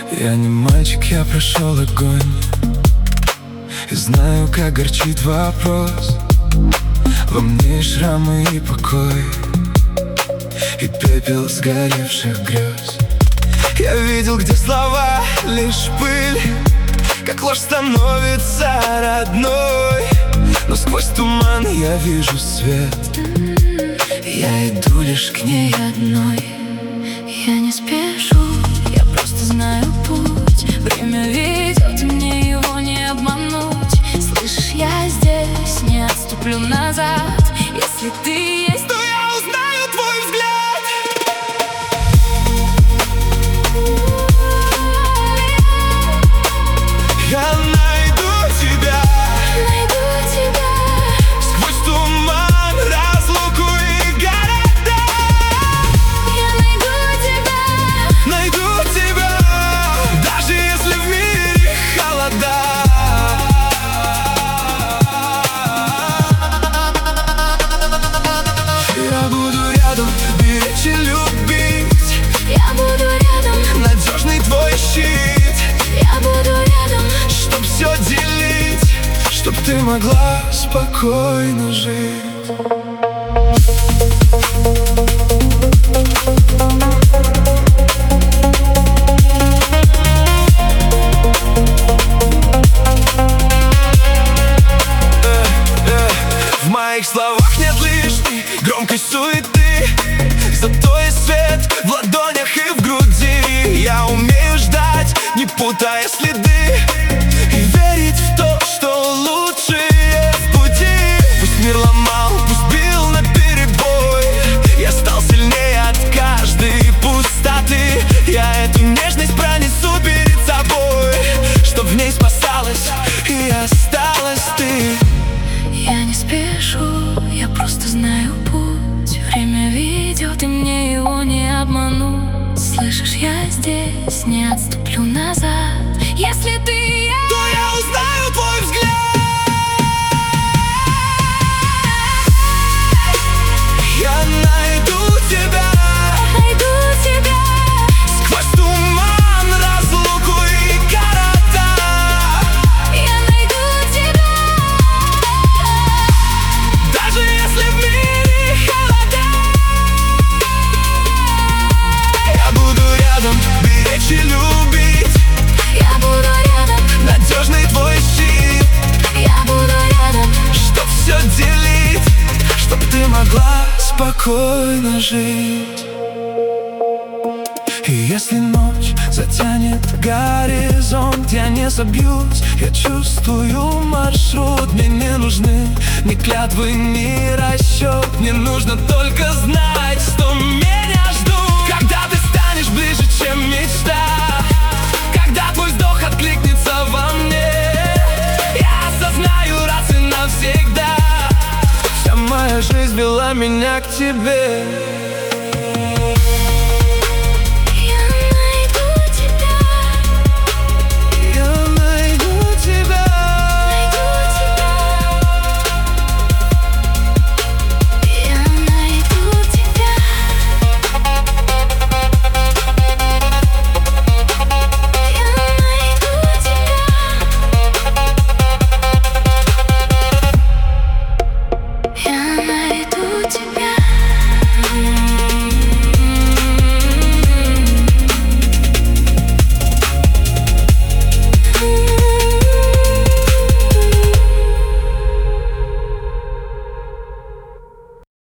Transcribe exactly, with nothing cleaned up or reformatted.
Я не мальчик, я прошел огонь и знаю, как горчит вопрос. Во мне и шрамы, и покой, и пепел сгоревших грез. Я видел, где слова лишь пыль, как ложь становится родной. Но сквозь туман я вижу свет. Я иду лишь к ней одной. Я не спешу, я просто знаю путь. Время ведет, и мне его не обмануть. Слышишь, я здесь, не отступлю назад. Если ты есть, то я узнаю твой взгляд. Я найду тебя, найду тебя сквозь туман, разлуку и города. Я найду тебя, найду тебя, даже если в мире холода. Я буду рядом, беречь и любить. я буду рядом, Надежный твой щит, я буду рядом, чтоб все делить, чтоб ты могла спокойно жить. В моих словах нет лишней громкой суеты, зато есть свет в ладонях и в груди. Я умею ждать, не путая следы, и верить в то, что лучшее в пути. Пусть мир ломал, пусть бил наперебой, я стал сильнее от каждой пустоты. Я эту нежность пронесу перед собой, чтоб в ней спасалась и осталась ты. я не спешу, я просто знаю путь. Время ведет, и мне его не обмануть. Слышишь, я здесь, не отступлю назад. Если ты есть, то я узнаю твой взгляд. Я найду тебя, найду тебя, сквозь туман, разлуку и города. я найду тебя, Даже если в мире холода. Я буду рядом, беречь и любить. я буду рядом, Надежный твой щит, я буду рядом, чтоб все делить, чтоб ты могла спокойно жить. И если ночь затянет горизонт, я не собьюсь, я чувствую маршрут. Мне не нужны ни клятвы, ни расчет. Мне нужно только знать, что меня ждут. Когда ты станешь ближе, чем мечта, когда твой вздох откликнется во мне, я осознаю раз и навсегда, вся моя жизнь вела меня к тебе.